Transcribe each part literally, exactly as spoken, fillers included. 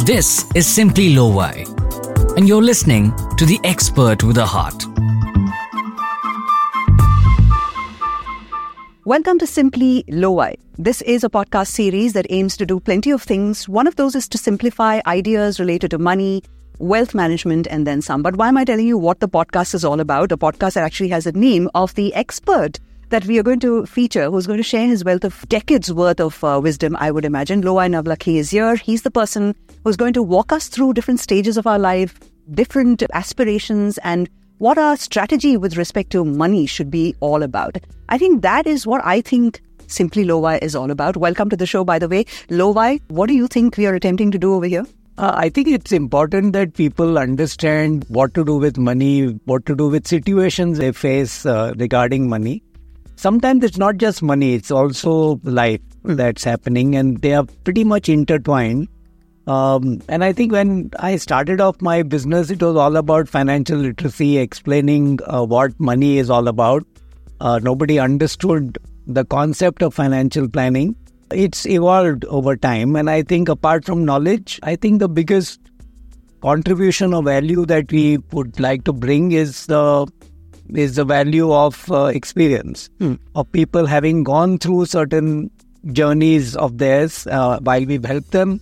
This is Simply Lo-Fi, and you're listening to the expert with a heart. Welcome to Simply Lo-Fi. This is a podcast series that aims to do plenty of things. One of those is to simplify ideas related to money, wealth management, and then some. But why am I telling you what the podcast is all about? A podcast that actually has a name of the expert that we are going to feature, who's going to share his wealth of decades worth of uh, wisdom, I would imagine. Lo-Fi Navlakhi is here. He's the person who's going to walk us through different stages of our life, different aspirations, and what our strategy with respect to money should be all about. I think that is what I think Simply Lo-Fi is all about. Welcome to the show, by the way. Lo-Fi, what do you think we are attempting to do over here? Uh, I think it's important that people understand what to do with money, what to do with situations they face uh, regarding money. Sometimes it's not just money, it's also life that's happening, and they are pretty much intertwined. Um, and I think when I started off my business, it was all about financial literacy, explaining uh, what money is all about. Uh, nobody understood the concept of financial planning. It's evolved over time, and I think apart from knowledge, I think the biggest contribution or value that we would like to bring is the is the value of uh, experience, hmm. of people having gone through certain journeys of theirs uh, while we've helped them.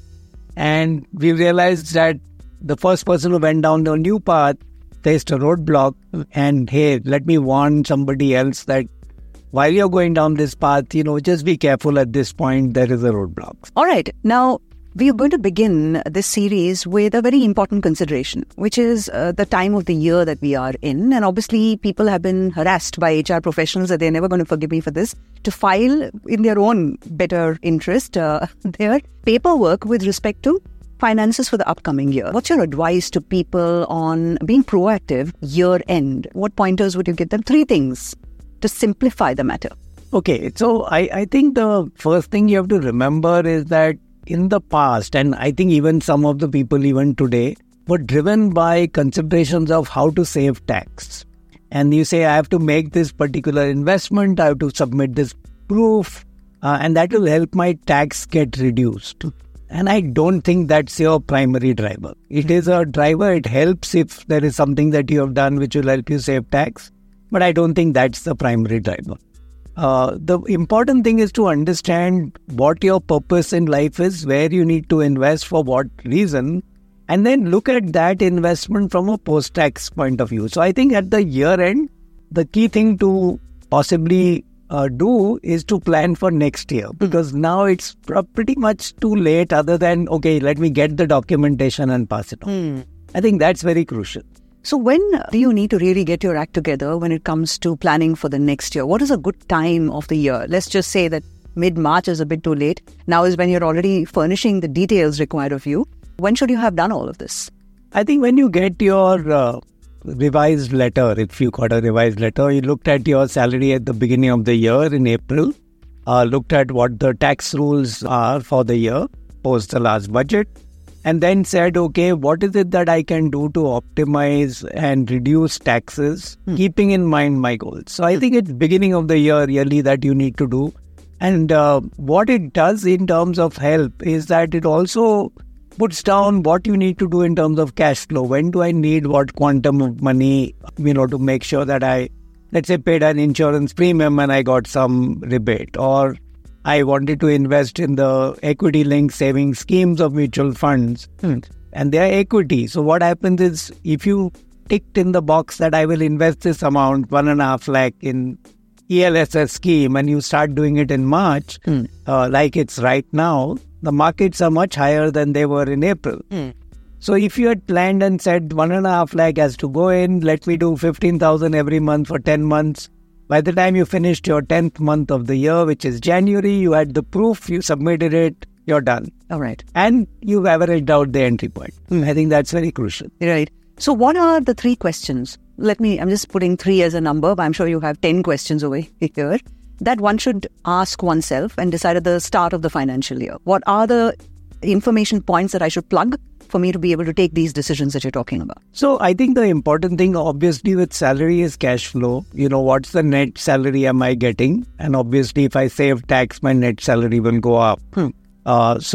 And we realized that the first person who went down the new path faced a roadblock. And hey, let me warn somebody else that while you're going down this path, you know, just be careful at this point, there is a roadblock. All right. Now, we are going to begin this series with a very important consideration, which is uh, the time of the year that we are in. And obviously, people have been harassed by H R professionals, and they're never going to forgive me for this, to file in their own better interest uh, their paperwork with respect to finances for the upcoming year. What's your advice to people on being proactive year end? What pointers would you give them? Three things to simplify the matter. Okay, so I, I think the first thing you have to remember is that in the past, and I think even some of the people even today, were driven by considerations of how to save tax. And you say, I have to make this particular investment, I have to submit this proof, uh, and that will help my tax get reduced. And I don't think that's your primary driver. It is a driver, it helps if there is something that you have done which will help you save tax, but I don't think that's the primary driver. Uh, the important thing is to understand what your purpose in life is, where you need to invest for what reason, and then look at that investment from a post-tax point of view. So I think at the year end, the key thing to possibly uh, do is to plan for next year, because now it's pretty much too late other than, okay, let me get the documentation and pass it on. Mm. I think that's very crucial. So when do you need to really get your act together when it comes to planning for the next year? What is a good time of the year? Let's just say that mid-March is a bit too late. Now is when you're already furnishing the details required of you. When should you have done all of this? I think when you get your uh, revised letter, if you got a revised letter, you looked at your salary at the beginning of the year in April, uh, looked at what the tax rules are for the year, post the last budget, and then said, okay, what is it that I can do to optimize and reduce taxes, hmm. keeping in mind my goals? So I think it's beginning of the year really that you need to do. And uh, what it does in terms of help is that it also puts down what you need to do in terms of cash flow. When do I need what quantum of money, you know, to make sure that I, let's say, paid an insurance premium and I got some rebate, or I wanted to invest in the equity-linked saving schemes of mutual funds, hmm. and they are equity. So what happens is, if you ticked in the box that I will invest this amount, one and a half lakh in E L S S scheme, and you start doing it in March, hmm. uh, like it's right now, the markets are much higher than they were in April. Hmm. So if you had planned and said one and a half lakh has to go in, let me do fifteen thousand every month for ten months. By the time you finished your tenth month of the year, which is January, you had the proof, you submitted it, you're done. All right. And you've averaged out the entry point. Mm. I think that's very crucial. Right. So what are the three questions? Let me, I'm just putting three as a number, but I'm sure you have ten questions over here that one should ask oneself and decide at the start of the financial year. What are the information points that I should plug for me to be able to take these decisions that you're talking about? So I think the important thing obviously with salary is cash flow. You know, what's the net salary am I getting? And obviously if I save tax, my net salary will go up. Hmm. Uh, so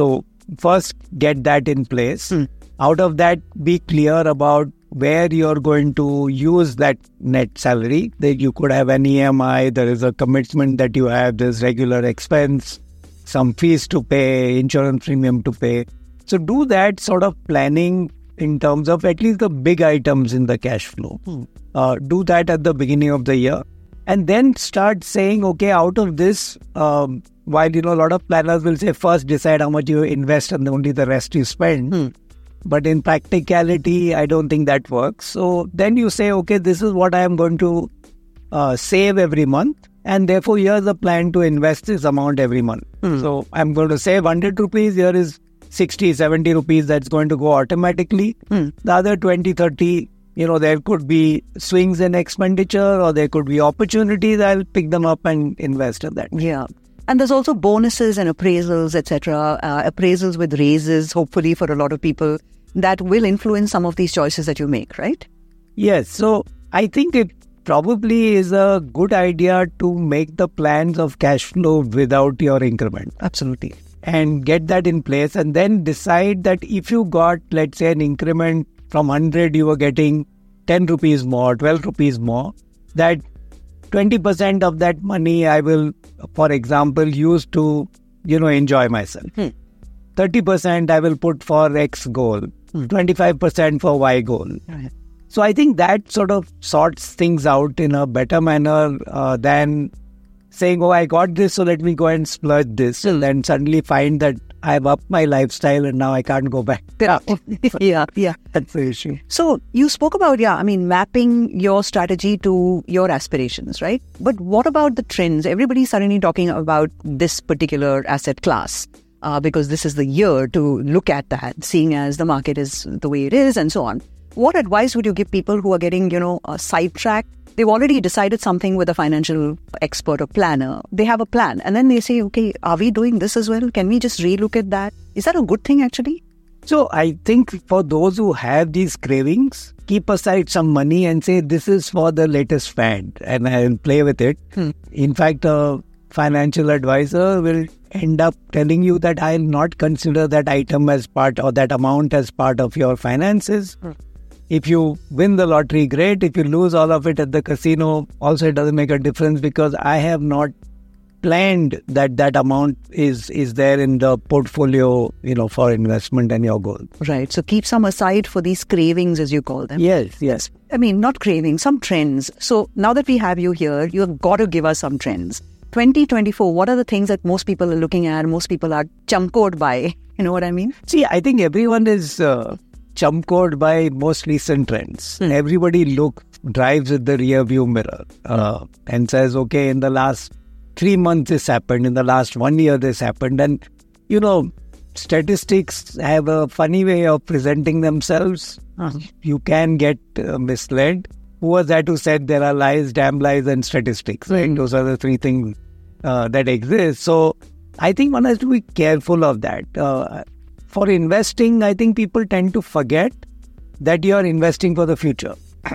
first get that in place. Mm. Out of that, be clear about where you're going to use that net salary. That you could have an E M I, there is a commitment that you have, there's regular expense, some fees to pay, insurance premium to pay. So do that sort of planning in terms of at least the big items in the cash flow. Hmm. Uh, do that at the beginning of the year. And then start saying, okay, out of this, um, while, you know, a lot of planners will say first decide how much you invest and only the rest you spend. Hmm. But in practicality, I don't think that works. So then you say, okay, this is what I am going to uh, save every month. And therefore, here's a plan to invest this amount every month. Hmm. So I'm going to save one hundred rupees. Here is sixty, seventy rupees that's going to go automatically. Hmm. The other twenty, thirty, you know, there could be swings in expenditure or there could be opportunities. I'll pick them up and invest in that. Yeah. And there's also bonuses and appraisals, et cetera. Uh, appraisals with raises, hopefully for a lot of people, that will influence some of these choices that you make, right? Yes. So I think it probably is a good idea to make the plans of cash flow without your increment. Absolutely. And get that in place and then decide that if you got, let's say, an increment from one hundred, you were getting ten rupees more, twelve rupees more, that twenty percent of that money I will, for example, use to, you know, enjoy myself. Hmm. thirty percent I will put for X goal, Hmm. twenty-five percent for Y goal. Right. So I think that sort of sorts things out in a better manner uh, than saying, oh, I got this, so let me go and splurge this, and then suddenly find that I've upped my lifestyle and now I can't go back. Yeah, yeah, yeah. That's the issue. So you spoke about, yeah, I mean, mapping your strategy to your aspirations, right? But what about the trends? Everybody's suddenly talking about this particular asset class uh, because this is the year to look at that, seeing as the market is the way it is and so on. What advice would you give people who are getting, you know, uh, sidetracked? They've already decided something with a financial expert or planner. They have a plan. And then they say, okay, are we doing this as well? Can we just relook at that? Is that a good thing, actually? So I think for those who have these cravings, keep aside some money and say, this is for the latest fad and I'll play with it. Hmm. In fact, a financial advisor will end up telling you that I'll not consider that item as part or that amount as part of your finances. Hmm. If you win the lottery, great. If you lose all of it at the casino, also it doesn't make a difference because I have not planned that that amount is is there in the portfolio, you know, for investment and your goal. Right. So keep some aside for these cravings, as you call them. Yes, yes. I mean, not cravings, some trends. So now that we have you here, you've got to give us some trends. twenty twenty-four, what are the things that most people are looking at, most people are chumkoed by? You know what I mean? See, I think everyone is uh, chumkoed by most recent trends. Hmm. Everybody look drives with the rear view mirror uh, and says, okay, in the last three months this happened, in the last one year this happened. And, you know, statistics have a funny way of presenting themselves. Uh-huh. You can get uh, misled. Who was that who said there are lies, damn lies and statistics, right? Hmm. Those are the three things uh, that exist. So I think one has to be careful of that. Uh, For investing, I think people tend to forget that you are investing for the future.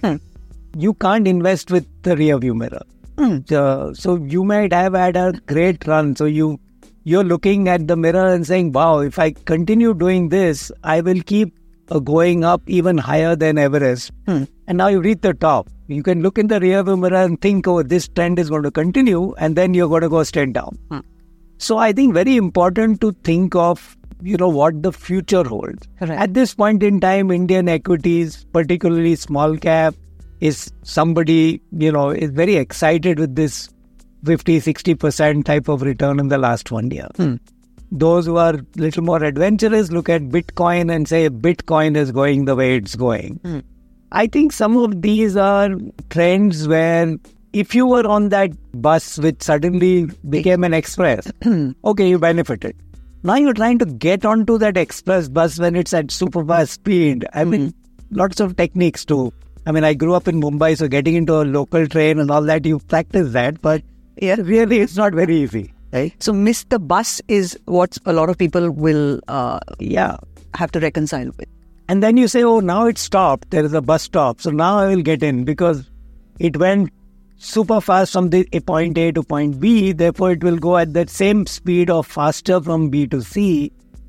You can't invest with the rear view mirror. Mm. Uh, so you might have had a great run. So you, you're looking at the mirror and saying, wow, if I continue doing this, I will keep uh, going up even higher than Everest. Mm. And now you reach the top. You can look in the rear view mirror and think, oh, this trend is going to continue. And then you're going to go straight down. Mm. So I think very important to think of, you know, what the future holds. Correct. At this point in time, Indian equities, particularly small cap, is somebody, you know, is very excited with this fifty, sixty percent type of return in the last one year. Hmm. Those who are a little more adventurous look at Bitcoin and say Bitcoin is going the way it's going. Hmm. I think some of these are trends where if you were on that bus which suddenly became an express, okay, you benefited. Now you're trying to get onto that express bus when it's at super fast speed. I mean, Mm-hmm. lots of techniques too. I mean, I grew up in Mumbai, so getting into a local train and all that, you practice that, but Yeah. really it's not very easy, right? So miss the bus is what a lot of people will uh, Yeah. have to reconcile with. And then you say, oh, now it's stopped. There is a bus stop. So now I will get in because it went super fast from the point A to point B. Therefore, it will go at that same speed or faster from B to C.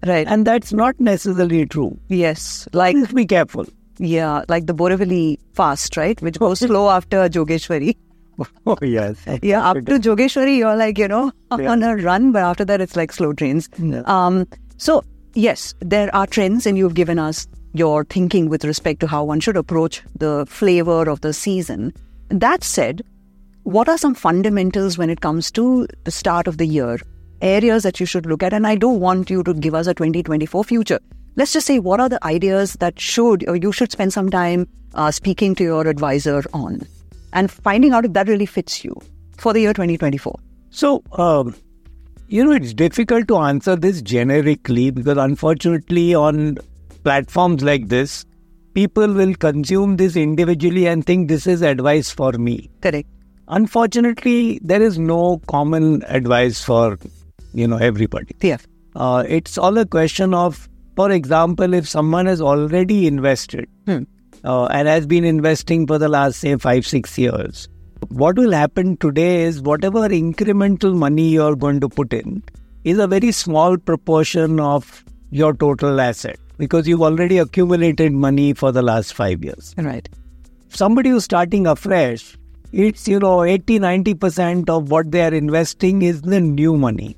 Right. And that's not necessarily true. Yes. Like, Please be careful. yeah, like the Borivali fast, right? Which goes slow after Jogeshwari. Oh, yes. Yeah, up to Jogeshwari, you're like, you know, Yeah. on a run, but after that, it's like slow trains. Yeah. Um, so, yes, there are trends, and you've given us your thinking with respect to how one should approach the flavor of the season. That said, what are some fundamentals when it comes to the start of the year? Areas that you should look at, and I don't want you to give us a twenty twenty-four future. Let's just say, what are the ideas that should, or you should spend some time uh, speaking to your advisor on and finding out if that really fits you for the year twenty twenty-four? So, um, you know, it's difficult to answer this generically because unfortunately on platforms like this, people will consume this individually and think this is advice for me. Correct. Unfortunately, there is no common advice for, you know, everybody. Yeah. Uh, it's all a question of, for example, if someone has already invested Hmm. uh, and has been investing for the last, say, five, six years, what will happen today is whatever incremental money you're going to put in is a very small proportion of your total asset because you've already accumulated money for the last five years. Right. Somebody who's starting afresh, it's, you know, eighty, ninety percent of what they are investing is the new money.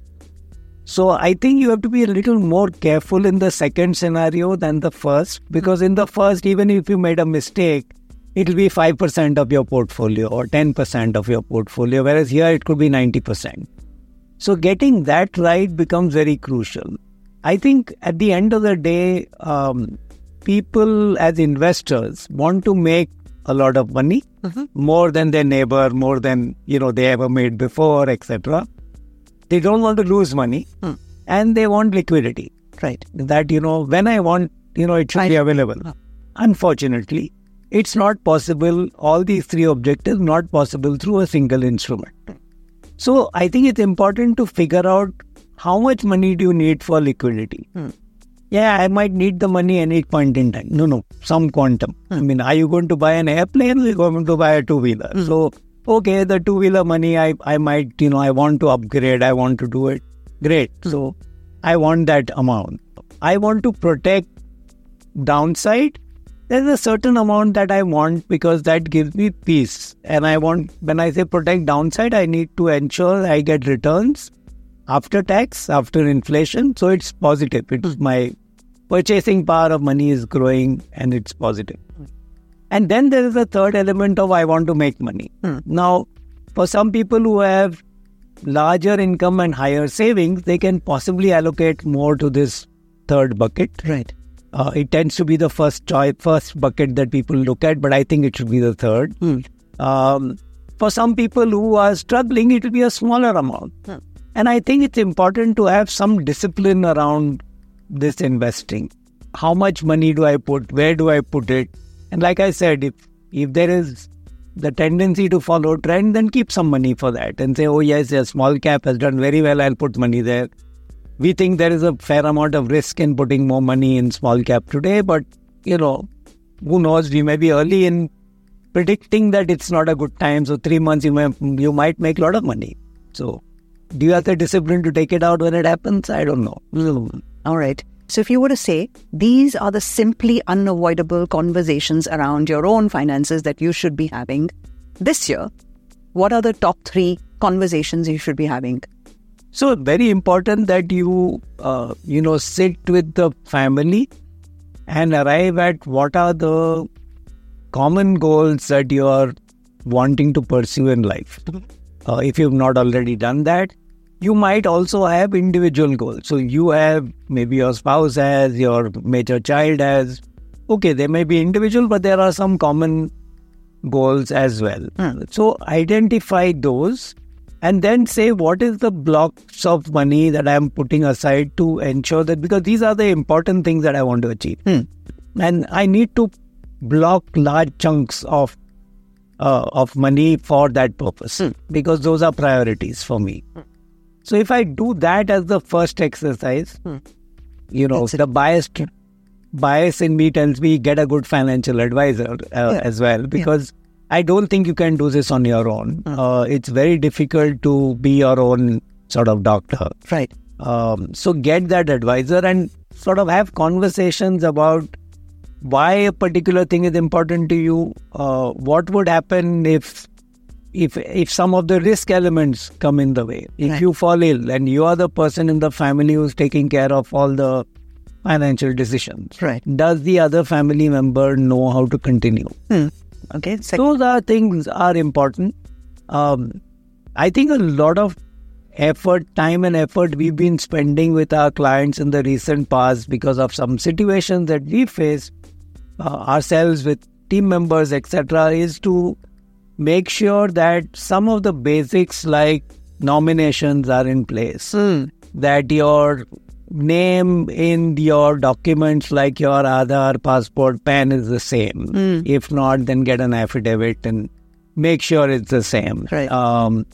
So I think you have to be a little more careful in the second scenario than the first, because in the first, even if you made a mistake, it'll be five percent of your portfolio or ten percent of your portfolio, whereas here it could be ninety percent. So getting that right becomes very crucial. I think at the end of the day, um, people as investors want to make a lot of money, Mhm. more than their neighbor, more than, you know, they ever made before, et cetera. They don't want to lose money, Hmm. and they want liquidity. Right. That, you know, when I want, you know, it should I- be available. Huh. Unfortunately, it's not possible. All these three objectives not possible through a single instrument. So I think it's important to figure out how much money do you need for liquidity. Hmm. Yeah, I might need the money any point in time. No, no, some quantum. I Hmm. mean, are you going to buy an airplane or are you going to buy a two-wheeler? Hmm. So, okay, the two-wheeler money, I, I might, you know, I want to upgrade, I want to do it. Great. So, I want that amount. I want to protect downside. There's a certain amount that I want because that gives me peace. And I want, when I say protect downside, I need to ensure I get returns after tax, after inflation. So, it's positive. It's my purchasing power of money is growing and it's positive. And then there is a third element of I want to make money. Hmm. Now, for some people who have larger income and higher savings, they can possibly allocate more to this third bucket. Right. Uh, it tends to be the first choice, first bucket that people look at, but I think it should be the third. Hmm. Um, for some people who are struggling, it will be a smaller amount. Hmm. And I think it's important to have some discipline around this investing. How much money do I put? Where do I put it? And like I said, if if there is the tendency to follow trend, then keep some money for that and say, oh yes, a small cap has done very well, I'll put money there. We think there is a fair amount of risk in putting more money in small cap today, but you know, who knows, we may be early in predicting that it's not a good time. So three months you may you might make a lot of money. So do you have the discipline to take it out when it happens? I don't know. All right. So if you were to say, these are the simply unavoidable conversations around your own finances that you should be having this year, what are the top three conversations you should be having? So very important that you, uh, you know, sit with the family and arrive at what are the common goals that you are wanting to pursue in life. Uh, if you've not already done that, you might also have individual goals. So you have, maybe your spouse has, your major child has. Okay, they may be individual, but there are some common goals as well. Hmm. So identify those and then say what is the blocks of money that I am putting aside to ensure that, because these are the important things that I want to achieve. Hmm. And I need to block large chunks of uh, of money for that purpose, Hmm. because those are priorities for me. Hmm. So if I do that as the first exercise, Hmm. you know, That's it. the bias bias in me tells me get a good financial advisor uh, Yeah. as well, because I don't think you can do this on your own. Hmm. Uh, it's very difficult to be your own sort of doctor. Right. Um, so get that advisor and sort of have conversations about why a particular thing is important to you. Uh, what would happen if if if some of the risk elements come in the way? If right. you fall ill and you are the person in the family who's taking care of all the financial decisions, right? Does the other family member know how to continue? Hmm. Okay. Second. Those are things are important. Um, I think a lot of effort, time and effort we've been spending with our clients in the recent past because of some situations that we face uh, ourselves with team members, et cetera, is to make sure that some of the basics like nominations are in place, mm. that your name in your documents like your Aadhaar, passport, P A N is the same. Mm. If not, then get an affidavit and make sure it's the same. Right. Um,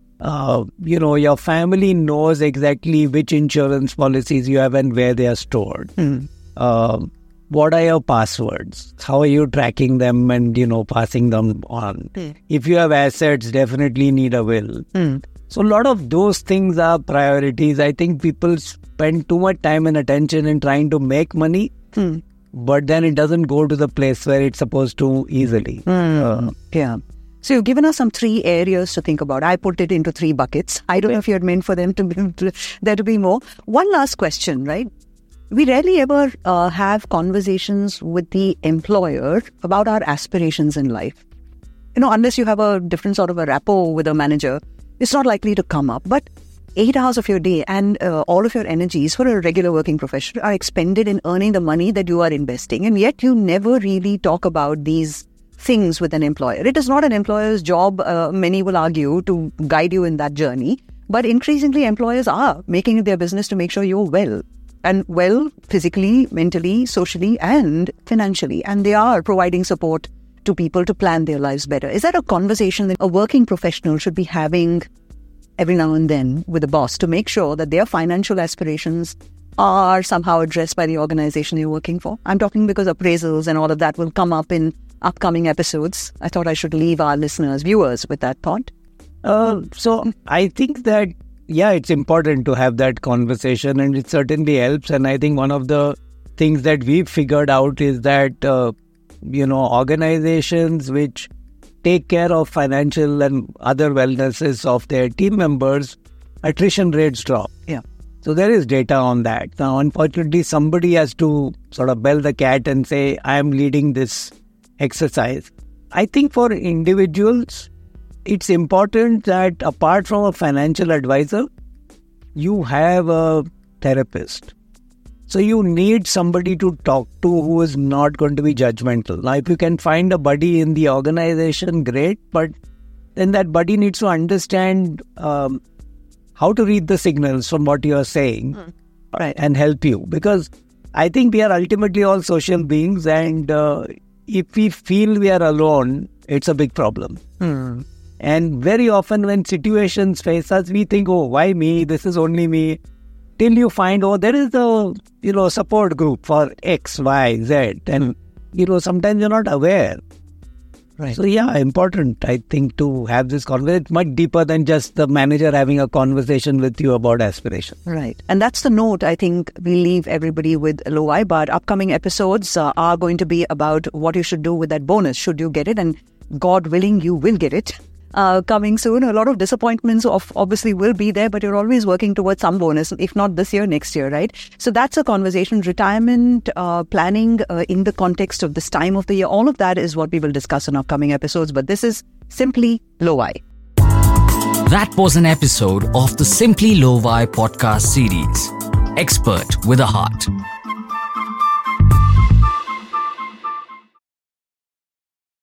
uh, you know, your family knows exactly which insurance policies you have and where they are stored. Mm. Uh, what are your passwords? How are you tracking them and, you know, passing them on? Mm. If you have assets, definitely need a will. Mm. So a lot of those things are priorities. I think people spend too much time and attention in trying to make money, mm. but then it doesn't go to the place where it's supposed to easily. Mm. Uh, yeah. So you've given us some three areas to think about. I put it into three buckets. I don't know if you had meant for them to be, to, there to be more. One last question, right? We rarely ever uh, have conversations with the employer about our aspirations in life. You know, unless you have a different sort of a rapport with a manager, it's not likely to come up. But eight hours of your day and uh, all of your energies for a regular working professional are expended in earning the money that you are investing. And yet you never really talk about these things with an employer. It is not an employer's job, uh, many will argue, to guide you in that journey. But increasingly, employers are making it their business to make sure you're well. And well, physically, mentally, socially, and financially. And they are providing support to people to plan their lives better. Is that a conversation that a working professional should be having every now and then with the boss to make sure that their financial aspirations are somehow addressed by the organization you're working for? I'm talking because appraisals and all of that will come up in upcoming episodes. I thought I should leave our listeners, viewers, with that thought. Uh, so I think that, yeah, it's important to have that conversation and it certainly helps. And I think one of the things that we've figured out is that, uh, you know, organizations which take care of financial and other wellnesses of their team members, attrition rates drop. Yeah. So there is data on that. Now, unfortunately, somebody has to sort of bell the cat and say, I am leading this exercise. I think for individuals, it's important that apart from a financial advisor, you have a therapist. So you need somebody to talk to who is not going to be judgmental. Now, if you can find a buddy in the organization, great. But then that buddy needs to understand um, how to read the signals from what you are saying mm. right. and help you. Because I think we are ultimately all social beings, and uh, if we feel we are alone, it's a big problem. Mm. And very often when situations face us, we think, oh, why me? This is only me. Till you find, oh, there is a, you know, support group for X, Y, Z. And, you know, sometimes you're not aware. Right. So, yeah, important, I think, to have this conversation. It's much deeper than just the manager having a conversation with you about aspiration. Right. And that's the note I think we leave everybody with, Lowai. But upcoming episodes uh, are going to be about what you should do with that bonus, should you get it. And God willing, you will get it. Uh, coming soon. A lot of disappointments of obviously will be there, but you're always working towards some bonus, if not this year, next year, right? So that's a conversation. Retirement uh, planning uh, in the context of this time of the year, all of that is what we will discuss in upcoming episodes. But this is Simply Lowai. That was an episode of the Simply Lowai podcast series. Expert with a Heart.